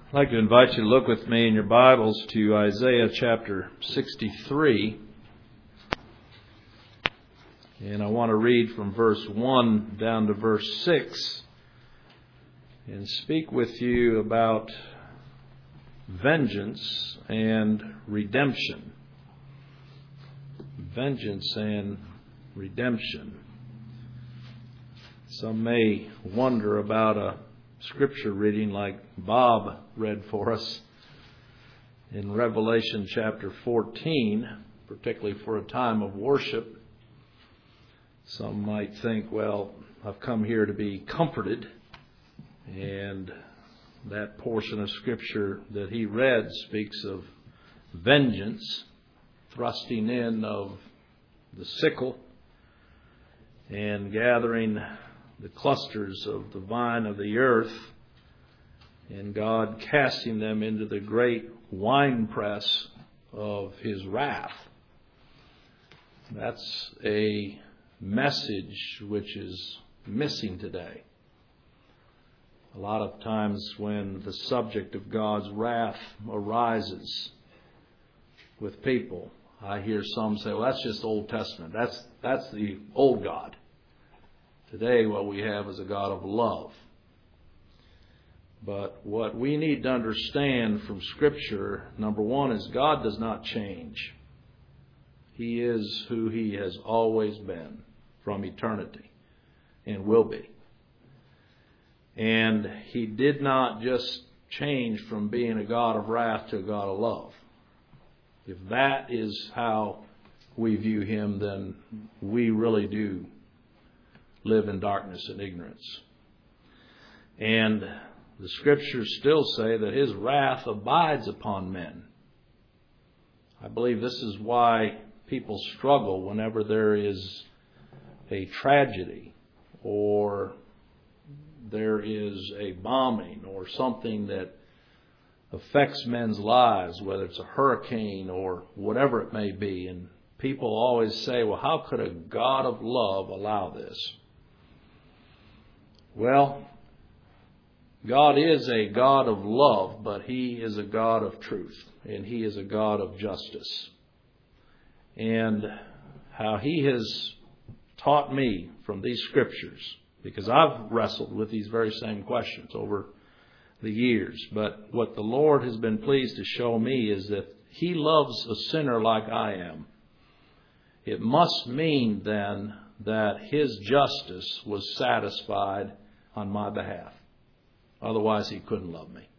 I'd like to invite you to look with me in your Bibles to Isaiah chapter 63. And I want to read from verse 1 down to verse 6 and speak with you about vengeance and redemption. Vengeance and redemption. Some may wonder about a scripture reading like Bob read for us in Revelation chapter 14, particularly for a time of worship. Some might think, well, I've come here to be comforted, and that portion of scripture that he read speaks of vengeance, thrusting in of the sickle and gathering the clusters of the vine of the earth, and God casting them into the great winepress of His wrath. That's a message which is missing today. A lot of times when the subject of God's wrath arises with people, I hear some say, well, that's just Old Testament. That's the old God. Today, what we have is a God of love. But what we need to understand from Scripture, number one, is God does not change. He is who He has always been from eternity and will be. And He did not just change from being a God of wrath to a God of love. If that is how we view Him, then we really do live in darkness and ignorance. And the Scriptures still say that His wrath abides upon men. I believe this is why people struggle whenever there is a tragedy or there is a bombing or something that affects men's lives, whether it's a hurricane or whatever it may be. And people always say, well, how could a God of love allow this? Well, God is a God of love, but He is a God of truth, and He is a God of justice. And how He has taught me from these scriptures, because I've wrestled with these very same questions over the years, but what the Lord has been pleased to show me is that He loves a sinner like I am. It must mean then that His justice was satisfied on my behalf. Otherwise, He couldn't love me.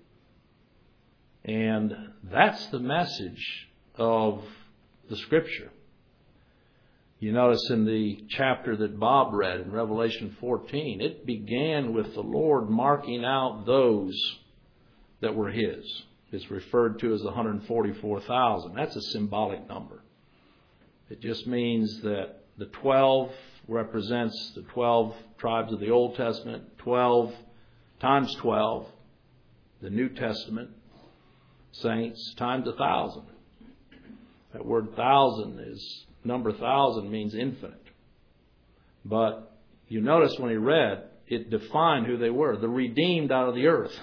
And that's the message of the Scripture. You notice in the chapter that Bob read in Revelation 14, it began with the Lord marking out those that were His. It's referred to as the 144,000. That's a symbolic number. It just means that the 12 represents the 12 tribes of the Old Testament, 12 times 12, the New Testament saints times 1,000. That word 1,000 is, number 1,000 means infinite. But you notice when he read, it defined who they were, the redeemed out of the earth.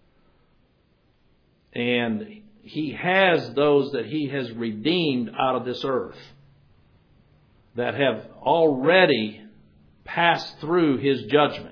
And He has those that He has redeemed out of this earth that have already passed through His judgment.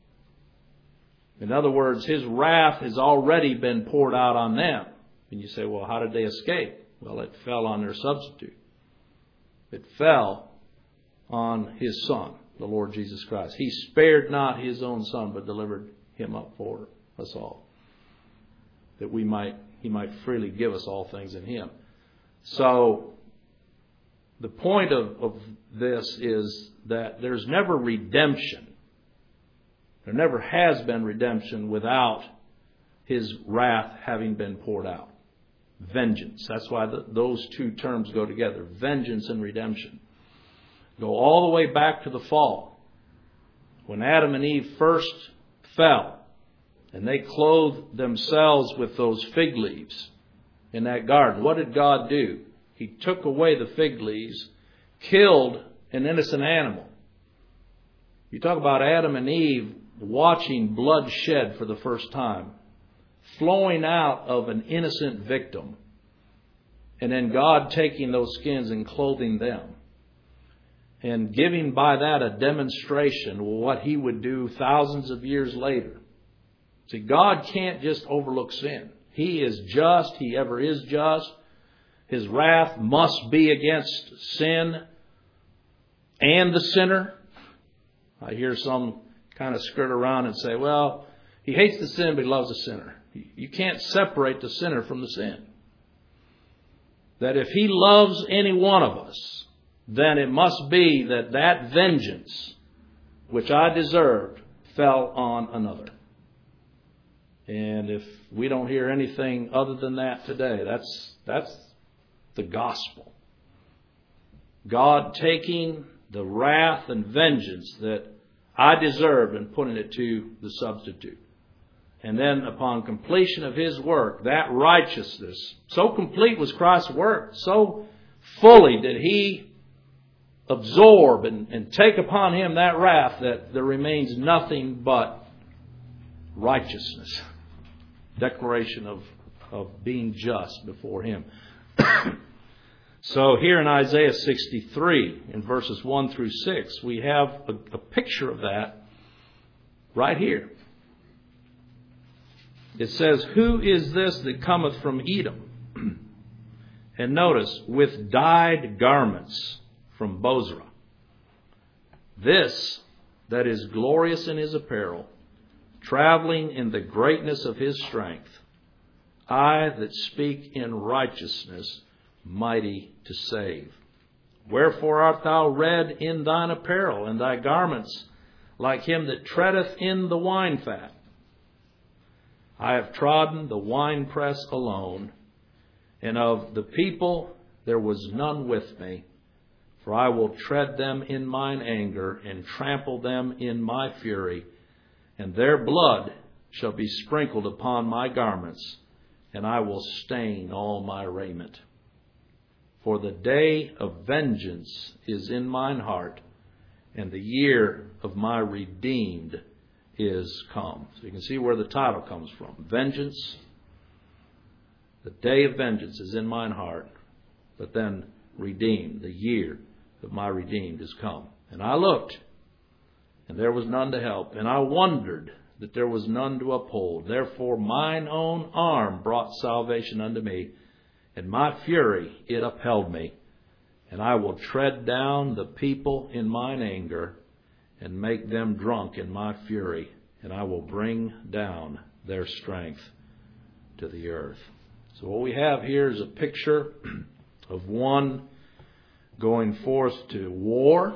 In other words, His wrath has already been poured out on them. And you say, well, how did they escape? Well, it fell on their substitute. It fell on His Son, the Lord Jesus Christ. He spared not His own Son, but delivered Him up for us all, that He might freely give us all things in Him. So the point of this is that there's never redemption. There never has been redemption without His wrath having been poured out. Vengeance. That's why those two terms go together. Vengeance and redemption. Go all the way back to the fall. When Adam and Eve first fell and they clothed themselves with those fig leaves in that garden, what did God do? He took away the fig leaves, killed an innocent animal. You talk about Adam and Eve watching blood shed for the first time. flowing out of an innocent victim, and then God taking those skins and clothing them, and giving by that a demonstration of what He would do thousands of years later. See, God can't just overlook sin. He is just. He ever is just. His wrath must be against sin and the sinner. I hear some kind of skirt around and say, well, He hates the sin, but He loves the sinner. You can't separate the sinner from the sin. That if He loves any one of us, then it must be that that vengeance, which I deserved, fell on another. And if we don't hear anything other than that today, that's the gospel. God taking the wrath and vengeance that I deserved and putting it to the substitute. And then upon completion of His work, that righteousness, so complete was Christ's work, so fully did He absorb and take upon Him that wrath, that there remains nothing but righteousness. Declaration of being just before Him. So here in Isaiah 63, in verses 1 through 6, we have a picture of that right here. It says, "Who is this that cometh from Edom?" And notice, "with dyed garments from Bozrah. This that is glorious in his apparel, traveling in the greatness of his strength. I that speak in righteousness, mighty to save. Wherefore art thou red in thine apparel, and thy garments like him that treadeth in the wine fat? I have trodden the winepress alone, and of the people there was none with me. For I will tread them in mine anger, and trample them in my fury, and their blood shall be sprinkled upon my garments, and I will stain all my raiment. For the day of vengeance is in mine heart, and the year of my redeemed is come." So you can see where the title comes from. Vengeance. The day of vengeance is in mine heart, but then redeemed. The year of my redeemed is come. And I looked, and there was none to help, and I wondered that there was none to uphold. Therefore mine own arm brought salvation unto me, and my fury it upheld me. And I will tread down the people in mine anger, and make them drunk in my fury, and I will bring down their strength to the earth. So what we have here is a picture of one going forth to war,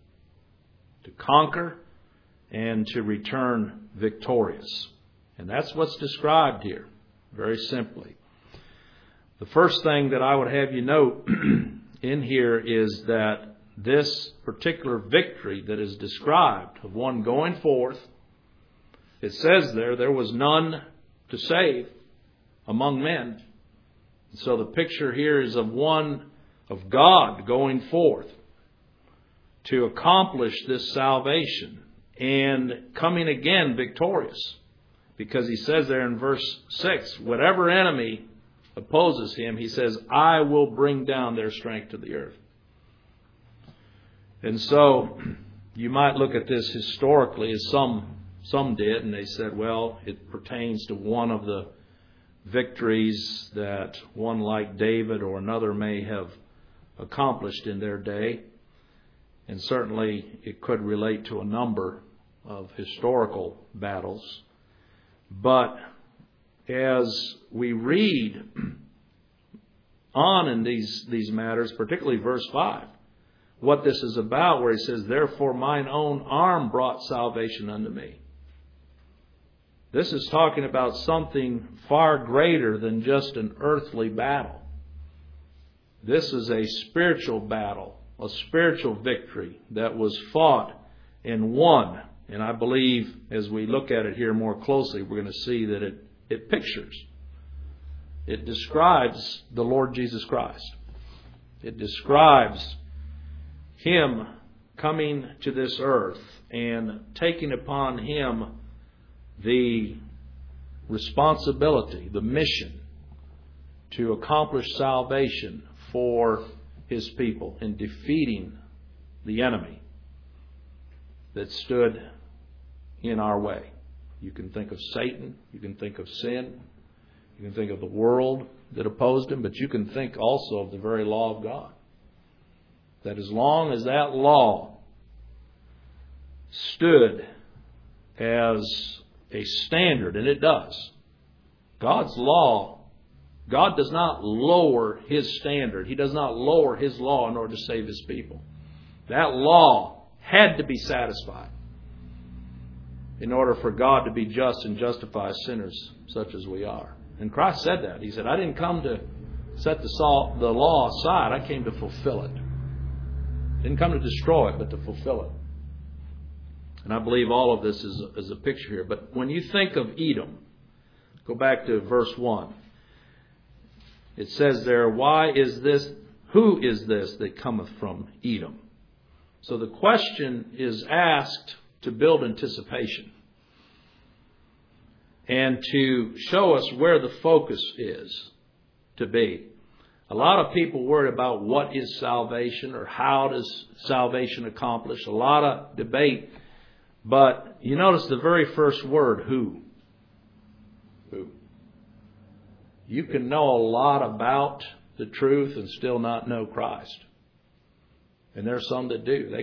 to conquer, and to return victorious. And that's what's described here, very simply. The first thing that I would have you note in here is that this particular victory that is described, of one going forth, it says there was none to save among men. So the picture here is of one of God going forth to accomplish this salvation and coming again victorious. Because he says there in verse 6, whatever enemy opposes him, he says, I will bring down their strength to the earth. And so you might look at this historically, as some did, and they said, well, it pertains to one of the victories that one like David or another may have accomplished in their day. And certainly it could relate to a number of historical battles. But as we read on in these matters, particularly verse 5, what this is about, where he says, therefore mine own arm brought salvation unto me. This is talking about something far greater than just an earthly battle. This is a spiritual battle, a spiritual victory that was fought and won. And I believe as we look at it here more closely, we're going to see that it pictures, it describes the Lord Jesus Christ. It describes Him coming to this earth and taking upon Him the responsibility, the mission to accomplish salvation for His people in defeating the enemy that stood in our way. You can think of Satan, you can think of sin, you can think of the world that opposed Him, but you can think also of the very law of God. That as long as that law stood as a standard, and it does, God's law, God does not lower His standard. He does not lower His law in order to save His people. That law had to be satisfied in order for God to be just and justify sinners such as we are. And Christ said that. He said, I didn't come to set the law aside. I came to fulfill it. Didn't come to destroy it, but to fulfill it. And I believe all of this is a picture here. But when you think of Edom, go back to verse 1. It says there, why is this, who is this that cometh from Edom? So the question is asked to build anticipation and to show us where the focus is to be. A lot of people worry about what is salvation or how does salvation accomplish. A lot of debate. But you notice the very first word, who. Who. You can know a lot about the truth and still not know Christ. And there are some that do.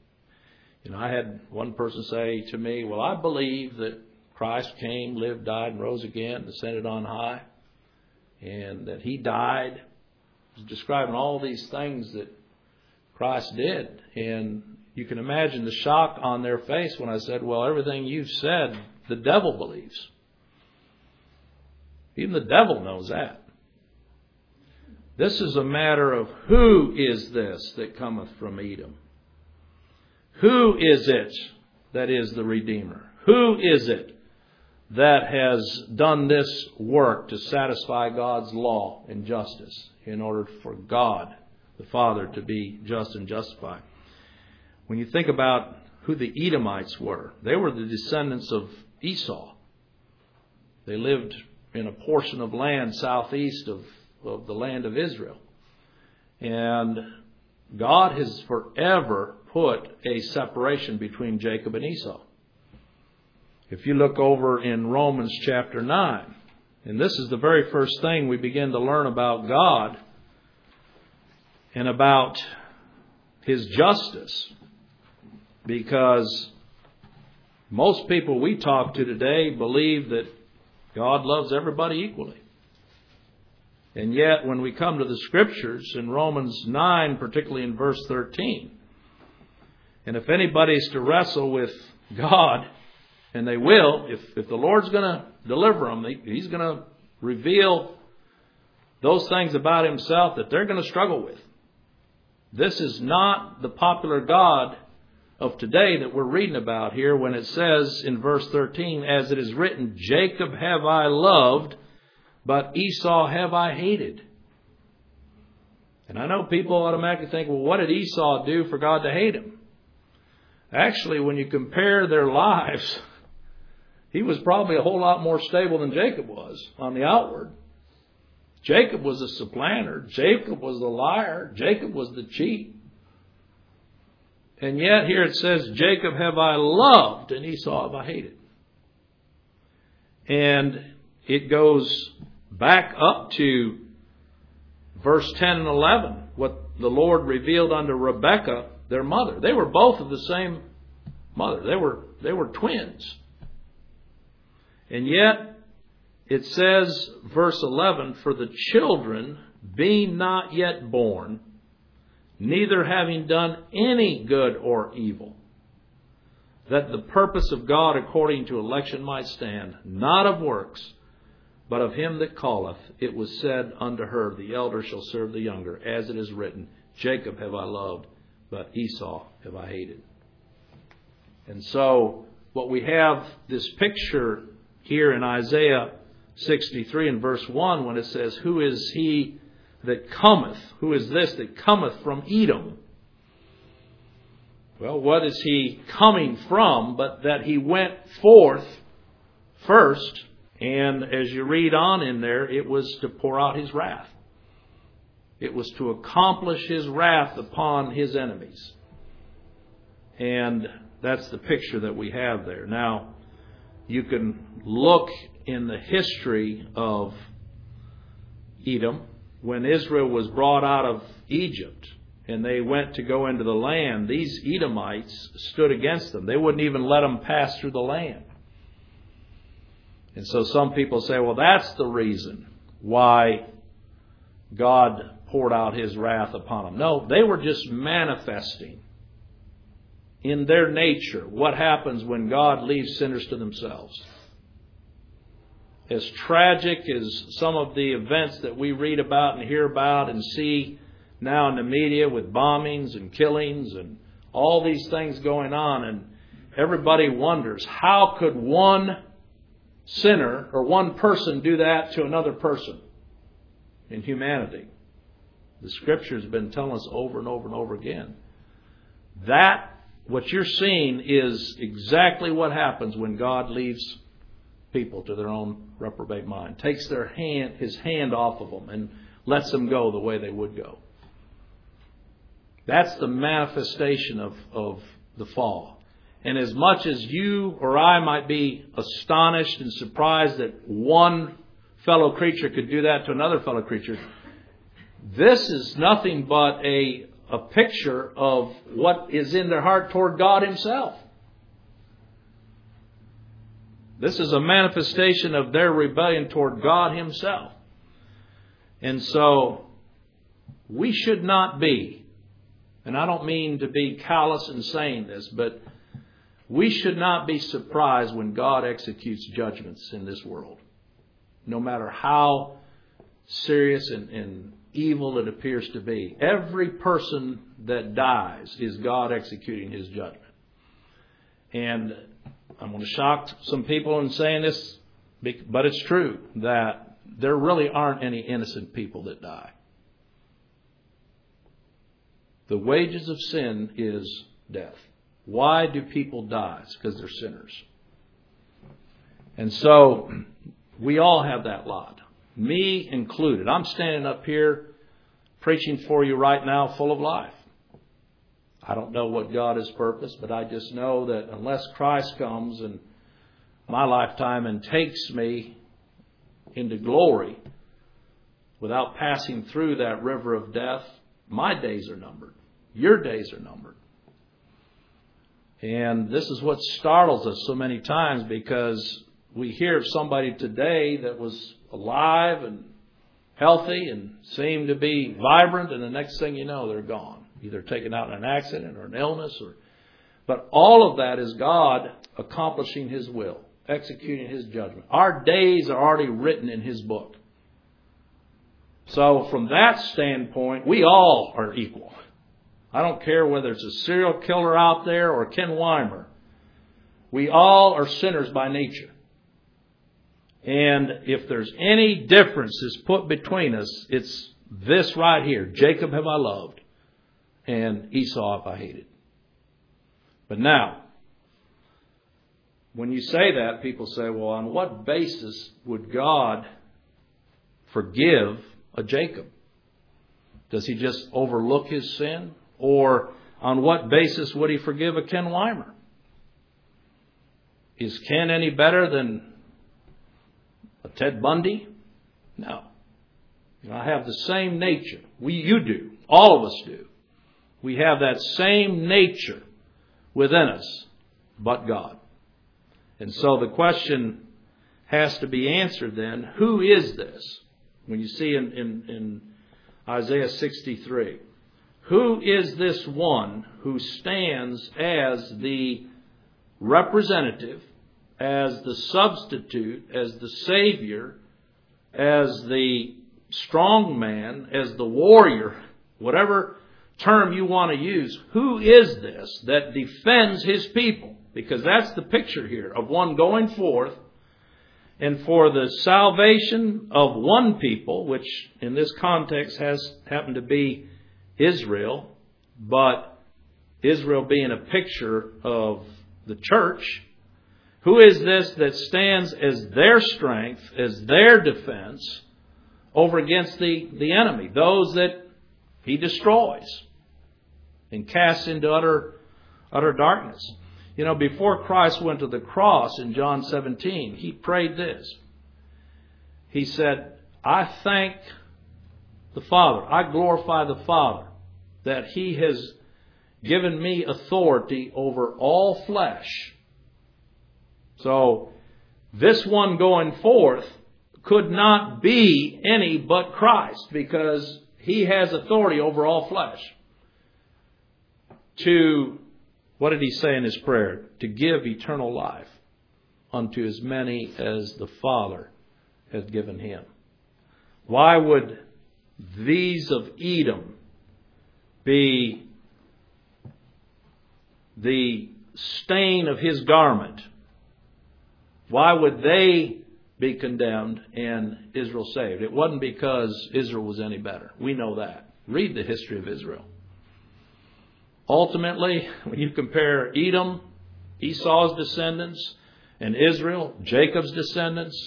I had one person say to me, well, I believe that Christ came, lived, died, and rose again, ascended on high, and that He died. He was describing all these things that Christ did. And you can imagine the shock on their face when I said, well, everything you've said, the devil believes. Even the devil knows that. This is a matter of who is this that cometh from Edom? Who is it that is the Redeemer? Who is it that has done this work to satisfy God's law and justice in order for God, the Father, to be just and justified? When you think about who the Edomites were, they were the descendants of Esau. They lived in a portion of land southeast of the land of Israel. And God has forever put a separation between Jacob and Esau. If you look over in Romans chapter 9, and this is the very first thing we begin to learn about God and about His justice, because most people we talk to today believe that God loves everybody equally. And yet, when we come to the Scriptures in Romans 9, particularly in verse 13, and if anybody's to wrestle with God, and they will, if the Lord's going to deliver them, He's going to reveal those things about Himself that they're going to struggle with. This is not the popular God of today that we're reading about here when it says in verse 13, as it is written, Jacob have I loved, but Esau have I hated. And I know people automatically think, well, what did Esau do for God to hate him? Actually, when you compare their lives, he was probably a whole lot more stable than Jacob was on the outward. Jacob was a supplanter. Jacob was the liar. Jacob was the cheat. And yet here it says, Jacob have I loved and Esau have I hated. And it goes back up to verse 10 and 11, what the Lord revealed unto Rebekah, their mother. They were both of the same mother. They were twins. And yet it says, verse 11, for the children being not yet born, neither having done any good or evil, that the purpose of God according to election might stand, not of works, but of him that calleth, it was said unto her, the elder shall serve the younger, as it is written, Jacob have I loved, but Esau have I hated. And so what we have this picture here in Isaiah 63 and verse 1, when it says, who is he that cometh? Who is this that cometh from Edom? Well, what is he coming from but that he went forth first And as you read on in there, it was to pour out His wrath. It was to accomplish His wrath upon His enemies. And that's the picture that we have there. Now, you can look in the history of Edom. When Israel was brought out of Egypt and they went to go into the land, these Edomites stood against them. They wouldn't even let them pass through the land. And so some people say, well, that's the reason why God poured out His wrath upon them. No, they were just manifesting in their nature what happens when God leaves sinners to themselves. As tragic as some of the events that we read about and hear about and see now in the media with bombings and killings and all these things going on, and everybody wonders, how could one sinner or one person do that to another person in humanity? The Scripture's been telling us over and over and over again. That, what you're seeing, is exactly what happens when God leaves people to their own reprobate mind. Takes His hand off of them and lets them go the way they would go. That's the manifestation of the fall. And as much as you or I might be astonished and surprised that one fellow creature could do that to another fellow creature, this is nothing but a picture of what is in their heart toward God Himself. This is a manifestation of their rebellion toward God Himself. And so, we should not be, and I don't mean to be callous in saying this, but we should not be surprised when God executes judgments in this world. No matter how serious and evil it appears to be. Every person that dies is God executing His judgment. And I'm going to shock some people in saying this, but it's true that there really aren't any innocent people that die. The wages of sin is death. Why do people die? It's because they're sinners. And so we all have that lot. Me included. I'm standing up here preaching for you right now full of life. I don't know what God has purposed, but I just know that unless Christ comes in my lifetime and takes me into glory without passing through that river of death, my days are numbered. Your days are numbered. And this is what startles us so many times, because we hear of somebody today that was alive and healthy and seemed to be vibrant, and the next thing you know, they're gone. Either taken out in an accident or an illness. But all of that is God accomplishing His will, executing His judgment. Our days are already written in His book. So from that standpoint, we all are equal. I don't care whether it's a serial killer out there or Ken Weimer. We all are sinners by nature. And if there's any differences put between us, it's this right here. Jacob have I loved, and Esau have I hated. But now, when you say that, people say, well, on what basis would God forgive a Jacob? Does He just overlook his sin? Or on what basis would He forgive a Ken Weimer? Is Ken any better than a Ted Bundy? No. I have the same nature. You do. All of us do. We have that same nature within us, but God. And so the question has to be answered then, who is this? When you see in Isaiah 63, who is this one who stands as the representative, as the substitute, as the Savior, as the strong man, as the warrior, whatever term you want to use? Who is this that defends His people? Because that's the picture here of one going forth, and for the salvation of one people, which in this context has happened to be Israel, but Israel being a picture of the church, Who is this that stands as their strength, as their defense over against the enemy? Those that he destroys and casts into utter darkness. You know, before Christ went to the cross in John 17, he prayed this. He said, I thank the Father, I glorify the Father, that he has given me authority over all flesh. So, this one going forth could not be any but Christ, because he has authority over all flesh. To, what did he say in his prayer? To give eternal life unto as many as the Father has given him. Why would these of Edom be the stain of his garment? Why would they be condemned and Israel saved? It wasn't because Israel was any better. We know that. Read the history of Israel. Ultimately, when you compare Edom, Esau's descendants, and Israel, Jacob's descendants,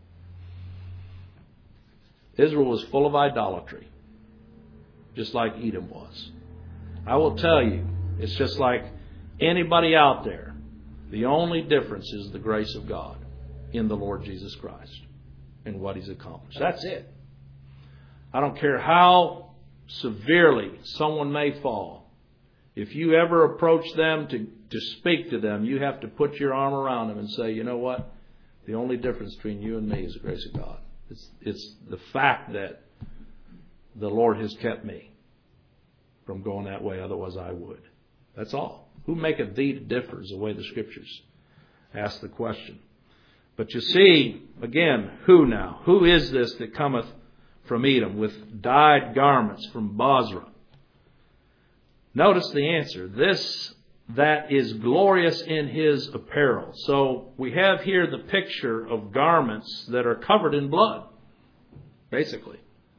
Israel was full of idolatry, just like Edom was. I will tell you, it's just like anybody out there. The only difference is the grace of God in the Lord Jesus Christ and what He's accomplished. That's it. I don't care how severely someone may fall. If you ever approach them to speak to them, you have to put your arm around them and say, you know what? The only difference between you and me is the grace of God. It's the fact that the Lord has kept me from going that way, otherwise I would. That's all. Who maketh thee to differ is the way the Scriptures ask the question. But you see, again, who now? Who is this that cometh from Edom with dyed garments from Bozrah? Notice the answer. This that is glorious in his apparel. So we have here the picture of garments that are covered in blood, basically.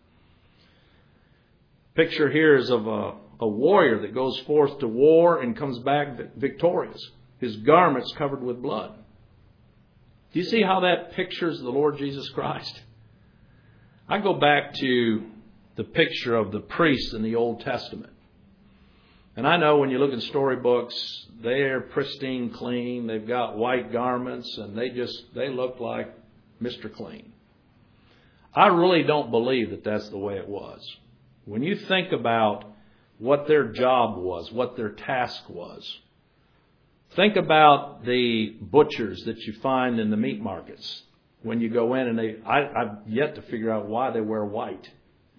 Picture here is of a warrior that goes forth to war and comes back victorious. His garments covered with blood. Do you see how that pictures the Lord Jesus Christ? I go back to the picture of the priests in the Old Testament. And I know when you look in storybooks, they're pristine clean. They've got white garments and they look like Mr. Clean. I really don't believe that that's the way it was. When you think about what their job was, what their task was, think about the butchers that you find in the meat markets. When you go in and I've yet to figure out why they wear white.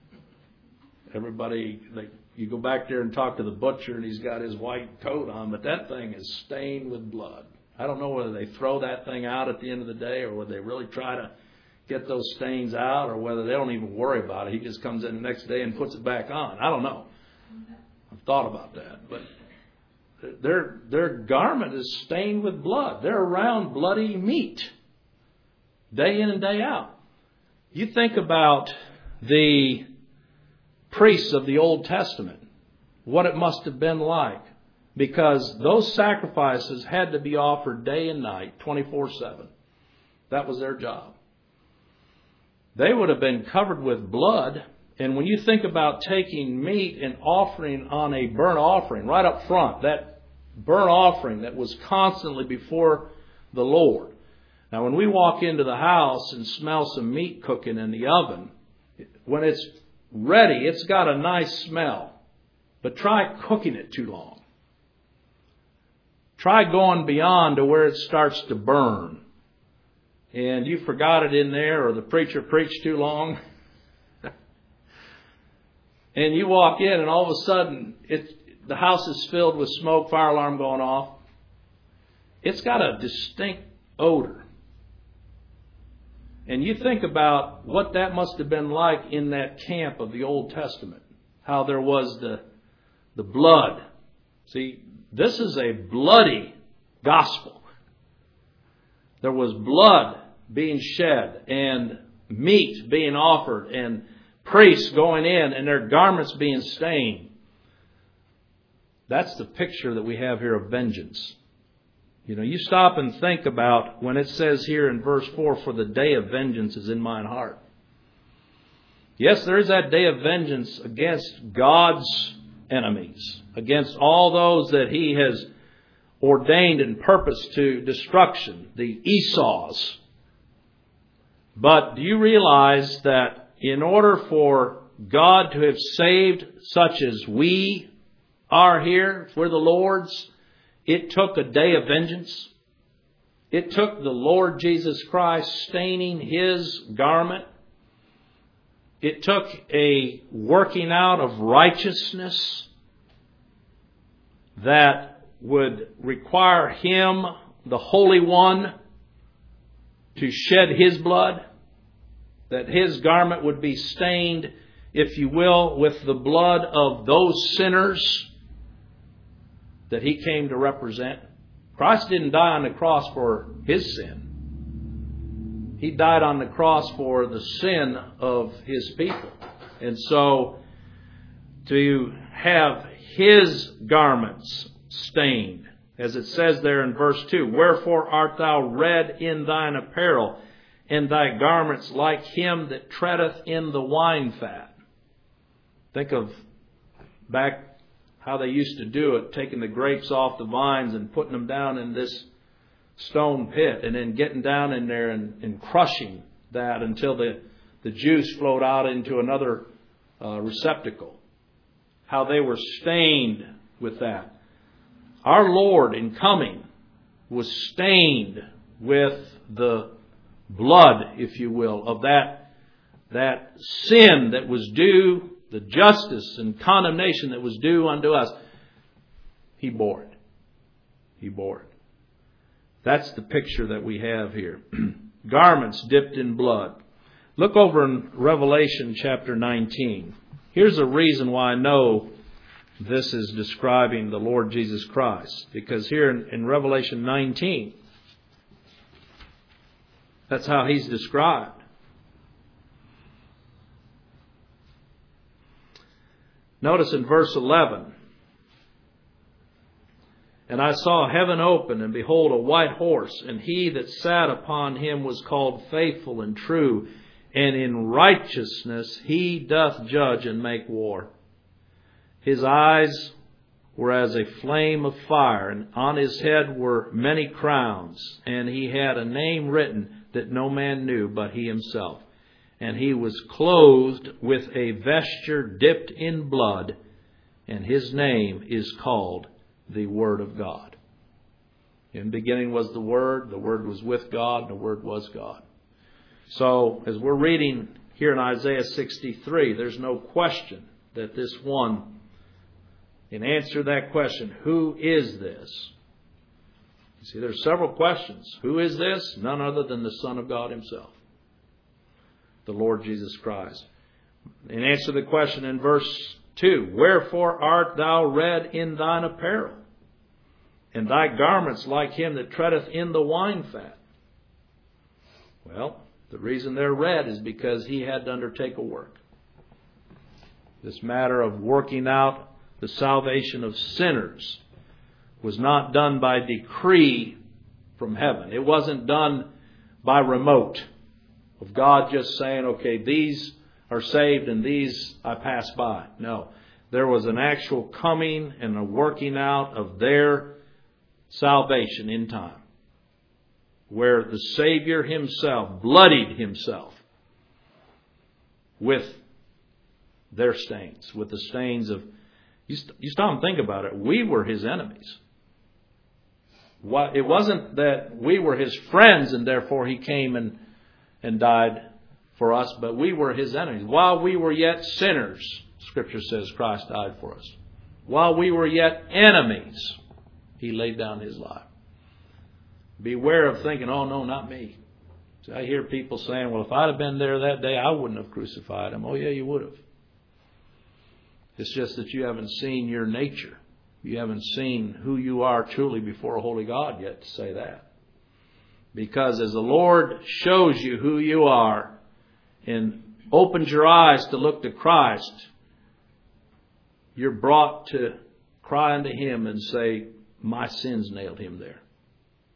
You go back there and talk to the butcher and he's got his white coat on, but that thing is stained with blood. I don't know whether they throw that thing out at the end of the day or whether they really try to get those stains out or whether they don't even worry about it. He just comes in the next day and puts it back on. I don't know. I've thought about that. But their garment is stained with blood. They're around bloody meat day in and day out. You think about the priests of the Old Testament, what it must have been like, because those sacrifices had to be offered day and night, 24/7. That was their job. They would have been covered with blood. And when you think about taking meat and offering on a burnt offering, right up front, that burnt offering that was constantly before the Lord. Now, when we walk into the house and smell some meat cooking in the oven, when it's ready, it's got a nice smell. But try cooking it too long. Try going beyond to where it starts to burn. And you forgot it in there, or the preacher preached too long. And you walk in and all of a sudden the house is filled with smoke, fire alarm going off. It's got a distinct odor. And you think about what that must have been like in that camp of the Old Testament. How there was the blood. See, this is a bloody gospel. There was blood being shed and meat being offered and priests going in and their garments being stained. That's the picture that we have here of vengeance You stop and think about when it says here in verse 4, for the day of vengeance is in mine heart. Yes, there is that day of vengeance against God's enemies, against all those that He has ordained and purposed to destruction, the Esau's. But do you realize that in order for God to have saved such as we are here, we're the Lord's, it took a day of vengeance. It took the Lord Jesus Christ staining His garment. It took a working out of righteousness that would require Him, the Holy One, to shed His blood, that His garment would be stained, if you will, with the blood of those sinners that He came to represent. Christ didn't die on the cross for His sin. He died on the cross for the sin of His people. And so to have His garments stained, as it says there in verse 2, wherefore art thou red in thine apparel, and thy garments like him that treadeth in the wine fat. Think of back how they used to do it, taking the grapes off the vines and putting them down in this stone pit, and then getting down in there and crushing that until the juice flowed out into another receptacle. How they were stained with that. Our Lord in coming was stained with the blood, if you will, of that sin that was due, the justice and condemnation that was due unto us. He bore it. He bore it. That's the picture that we have here. Garments dipped in blood. Look over in Revelation chapter 19. Here's a reason why I know this is describing the Lord Jesus Christ. Because here in Revelation 19, that's how He's described. Notice in verse 11, and I saw heaven open, and behold, a white horse, and he that sat upon him was called Faithful and True, and in righteousness he doth judge and make war. His eyes were as a flame of fire, and on his head were many crowns, and he had a name written that no man knew but he himself. And he was clothed with a vesture dipped in blood, and his name is called the Word of God. In the beginning was the Word was with God, and the Word was God. So, as we're reading here in Isaiah 63, there's no question that this one, in answer to that question, who is this? You see, there's several questions. Who is this? None other than the Son of God Himself, the Lord Jesus Christ. In answer to the question in verse 2, wherefore art thou red in thine apparel, and thy garments like him that treadeth in the wine fat? Well, the reason they're red is because He had to undertake a work. This matter of working out the salvation of sinners was not done by decree from heaven. It wasn't done by remote, of God just saying, okay, these are saved and these I pass by. No. There was an actual coming and a working out of their salvation in time, where the Savior Himself bloodied Himself with their stains, with the stains of... You stop and think about it. We were His enemies. It wasn't that we were His friends and therefore He came and died for us, but we were His enemies. While we were yet sinners, Scripture says Christ died for us. While we were yet enemies, He laid down His life. Beware of thinking, oh no, not me. See, I hear people saying, well, if I'd have been there that day, I wouldn't have crucified Him. Oh yeah, you would have. It's just that you haven't seen your nature. You haven't seen who you are truly before a holy God yet to say that. Because as the Lord shows you who you are and opens your eyes to look to Christ, you're brought to cry unto Him and say, my sins nailed Him there.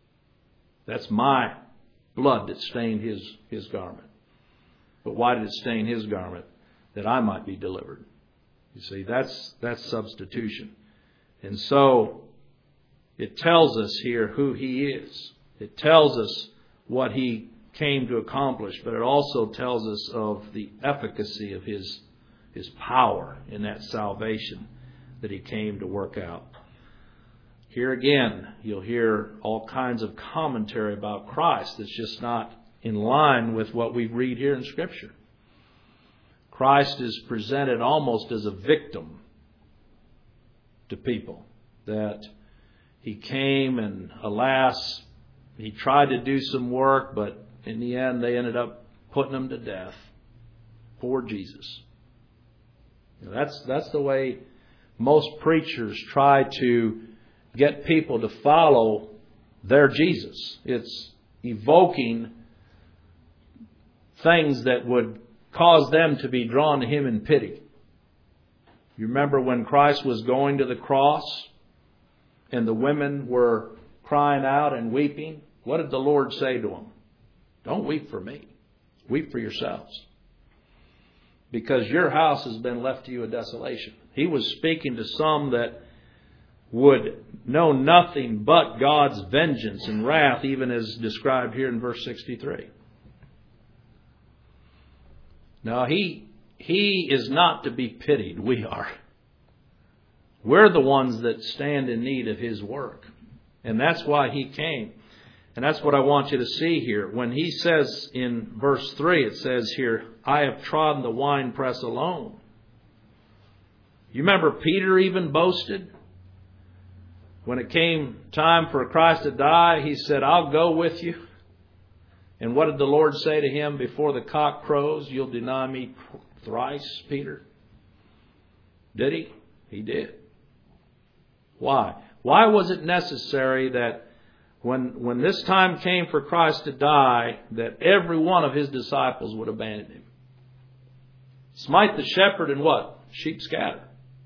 That's my blood that stained his garment. But why did it stain his garment? That I might be delivered. You see, that's substitution. And so it tells us here who he is. It tells us what he came to accomplish, but it also tells us of the efficacy of his power in that salvation that he came to work out. Here again, you'll hear all kinds of commentary about Christ that's just not in line with what we read here in Scripture. Christ is presented almost as a victim to people. That he came and, alas, he tried to do some work, but in the end they ended up putting him to death. Poor Jesus. That's the way most preachers try to get people to follow their Jesus. It's evoking things that would cause them to be drawn to him in pity. You remember when Christ was going to the cross and the women were crying out and weeping? What did the Lord say to them? Don't weep for me. Weep for yourselves. Because your house has been left to you a desolation. He was speaking to some that would know nothing but God's vengeance and wrath, even as described here in verse 63. Now, he is not to be pitied. We are. We're the ones that stand in need of his work. And that's why he came. And that's what I want you to see here. When he says in verse 3, it says here, I have trodden the winepress alone. You remember Peter even boasted? When it came time for Christ to die, he said, I'll go with you. And what did the Lord say to him before the cock crows? You'll deny me thrice, Peter. Did he? He did. Why? Why was it necessary that when this time came for Christ to die, that every one of his disciples would abandon him? Smite the shepherd and what? Sheep scatter.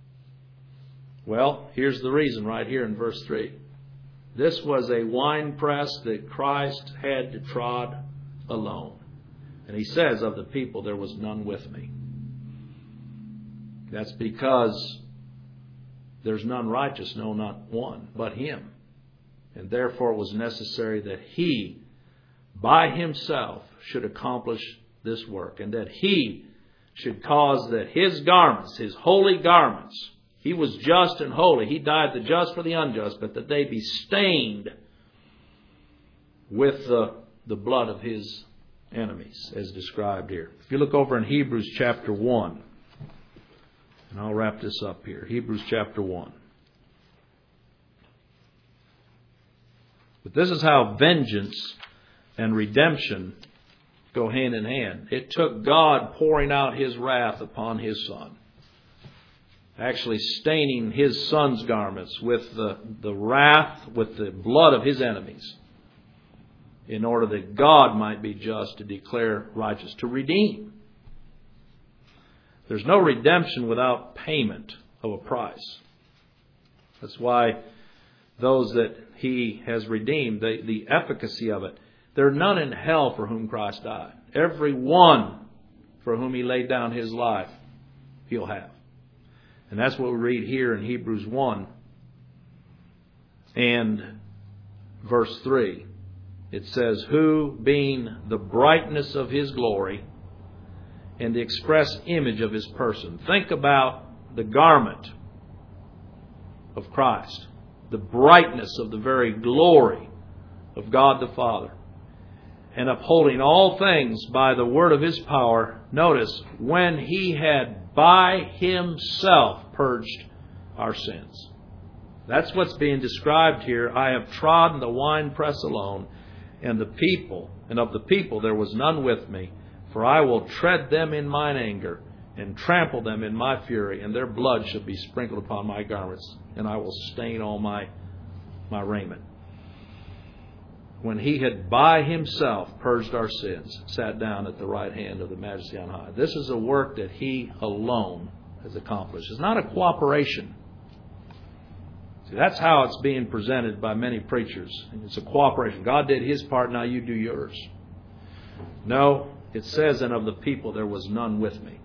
Well, here's the reason right here in verse 3. This was a winepress that Christ had to trod alone. And he says, of the people there was none with me. That's because there's none righteous, no, not one, but him. And therefore it was necessary that he, by himself, should accomplish this work. And that he should cause that his garments, his holy garments, he was just and holy. He died the just for the unjust, but that they be stained with the blood of his enemies, as described here. If you look over in Hebrews chapter 1, and I'll wrap this up here. Hebrews chapter 1. But this is how vengeance and redemption go hand in hand. It took God pouring out his wrath upon his Son. Actually staining his Son's garments with the wrath, with the blood of his enemies, in order that God might be just to declare righteous, to redeem. There's no redemption without payment of a price. That's why those that he has redeemed, the efficacy of it, there are none in hell for whom Christ died. Every one for whom he laid down his life, he'll have. And that's what we read here in Hebrews 1 and verse 3. It says, who being the brightness of his glory and the express image of his person. Think about the garment of Christ. The brightness of the very glory of God the Father. And upholding all things by the word of his power. Notice, when he had by himself purged our sins. That's what's being described here. I have trodden the winepress alone, and of the people there was none with me. For I will tread them in mine anger, and trample them in my fury, and their blood shall be sprinkled upon my garments, and I will stain all my raiment. When he had by himself purged our sins, sat down at the right hand of the Majesty on high. This is a work that he alone has accomplished. It's not a cooperation. See, that's how it's being presented by many preachers. It's a cooperation. God did His part, now you do yours. No, it says, and of the people there was none with me.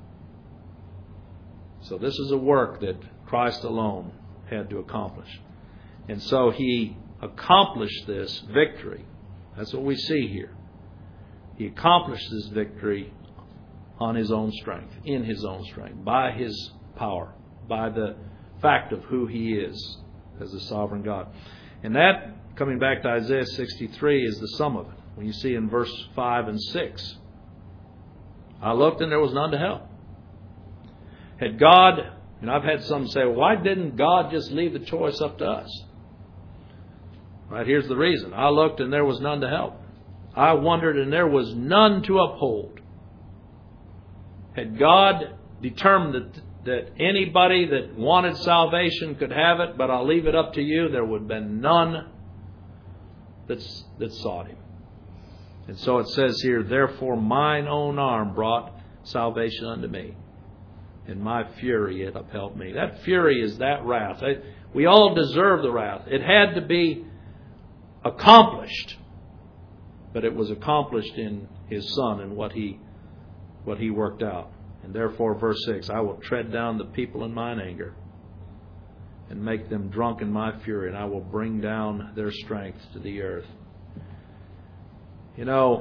So this is a work that Christ alone had to accomplish. And so He accomplished this victory. That's what we see here. He accomplished this victory on His own strength, in His own strength, by His power, by the fact of who He is as a sovereign God. And that, coming back to Isaiah 63, is the sum of it. When you see in verse 5 and 6, I looked and there was none to help. Had God, and I've had some say, well, why didn't God just leave the choice up to us? Right, here's the reason. I looked and there was none to help. I wondered and there was none to uphold. Had God determined that anybody that wanted salvation could have it, but I'll leave it up to you, there would have been none that sought Him. And so it says here, therefore mine own arm brought salvation unto me, and my fury it upheld me. That fury is that wrath. We all deserve the wrath. It had to be accomplished, but it was accomplished in His Son and what He worked out. And therefore, verse 6, I will tread down the people in mine anger and make them drunk in my fury, and I will bring down their strength to the earth. You know,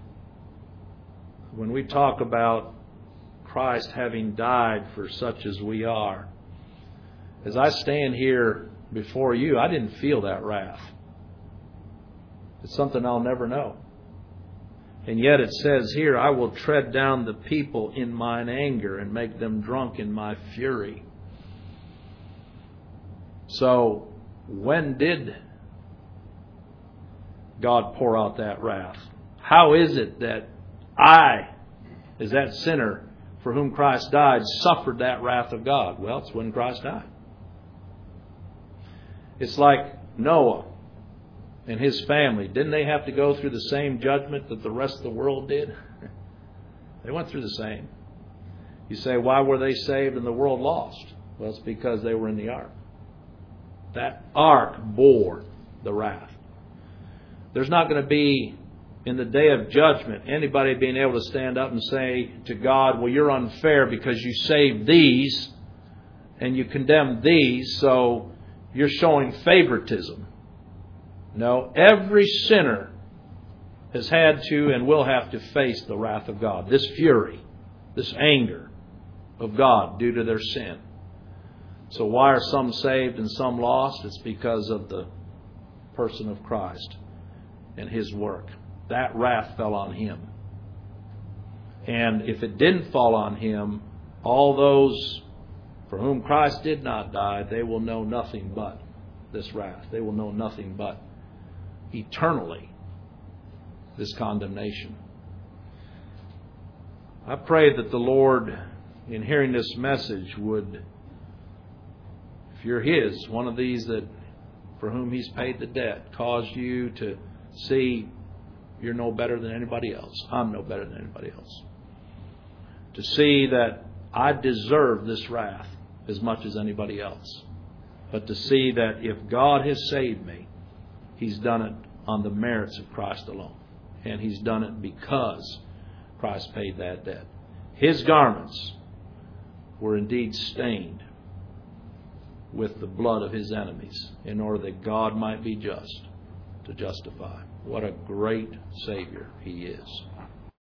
when we talk about Christ having died for such as we are, as I stand here before you, I didn't feel that wrath. It's something I'll never know. And yet it says here, I will tread down the people in mine anger and make them drunk in my fury. So, when did God pour out that wrath? How is it that I, as that sinner for whom Christ died, suffered that wrath of God? Well, it's when Christ died. It's like Noah and his family. Didn't they have to go through the same judgment that the rest of the world did? They went through the same. You say, why were they saved and the world lost? Well, it's because they were in the ark. That ark bore the wrath. There's not going to be, in the day of judgment, anybody being able to stand up and say to God, well, you're unfair because you saved these and you condemned these, so you're showing favoritism. No, every sinner has had to and will have to face the wrath of God. This fury, this anger of God due to their sin. So why are some saved and some lost? It's because of the person of Christ and His work. That wrath fell on Him. And if it didn't fall on Him, all those for whom Christ did not die, they will know nothing but this wrath. They will know nothing but eternally this condemnation. I pray that the Lord, in hearing this message, would, if you're His, one of these that for whom He's paid the debt, cause you to see you're no better than anybody else. I'm no better than anybody else. To see that I deserve this wrath as much as anybody else. But to see that if God has saved me, He's done it on the merits of Christ alone. And He's done it because Christ paid that debt. His garments were indeed stained with the blood of His enemies in order that God might be just to justify. What a great Savior He is.